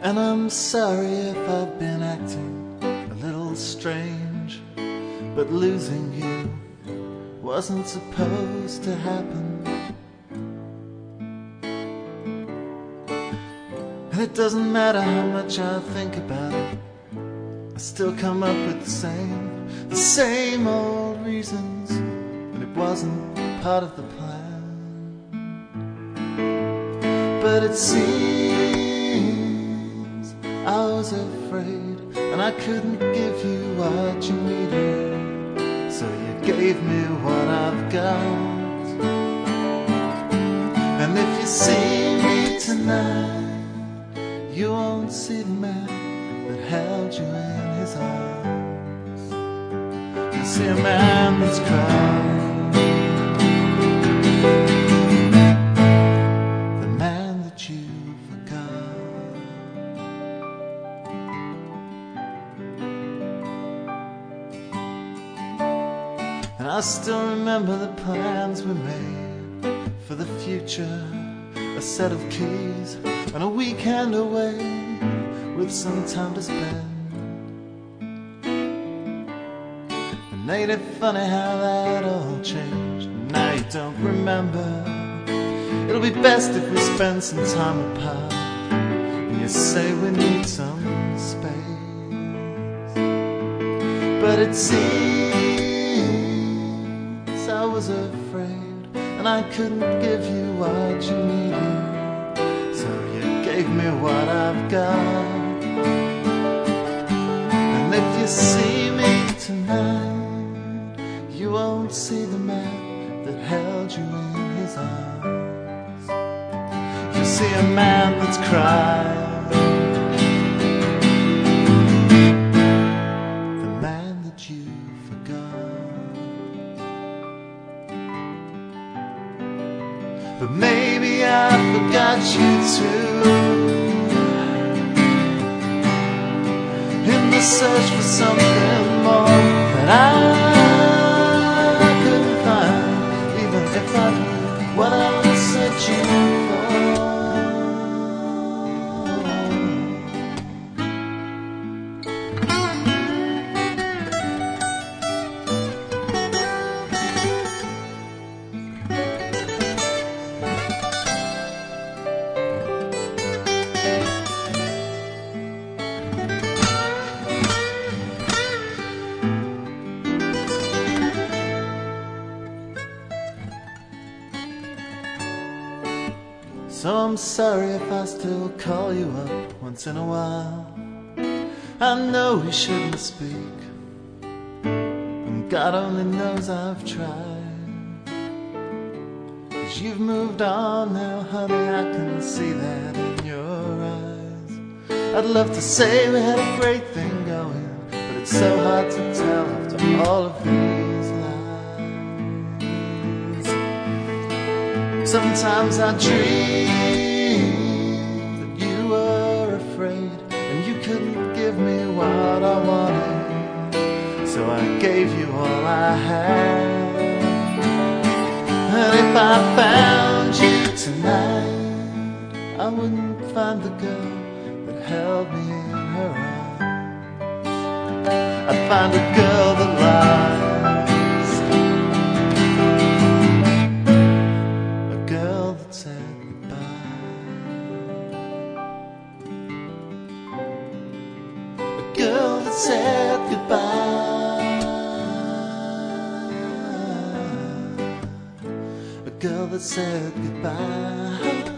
And I'm sorry if I've been acting a little strange, but losing you wasn't supposed to happen. And it doesn't matter how much I think about it, I still come up with the same old reasons, and it wasn't part of the plan. But it seems I was afraid, and I couldn't give you what you needed, so you gave me what I've got. And if you see me tonight, you won't see the man that held you in his arms. You see a man that's crying, the man that you forgot. And I still remember the plans we made for the future, a set of keys and a weekend away with some time to spend. And ain't it funny how that all changed? Now you don't remember. It'll be best if we spend some time apart, and you say we need some space. But it seems I was afraid, and I couldn't give you what you needed, so you gave me what I've got. And if you see me tonight, you won't see the man that held you in his arms. You'll see a man that's crying, the man that you forgot. But maybe I forgot you too, in the search for something more that I couldn't find, even if I knew what I was searching for. So I'm sorry if I still call you up once in a while. I know we shouldn't speak, and God only knows I've tried. 'Cause you've moved on now, honey, I can see that in your eyes. I'd love to say we had a great thing going, but it's so hard to tell after all of these lies. Sometimes I dream that you were afraid, and you couldn't give me what I wanted, so I gave you all I had. And if I found you tonight, I wouldn't find the girl that held me in her arms. I'd find a girl that lies, a girl that said goodbye, a girl that said goodbye, a girl that said goodbye.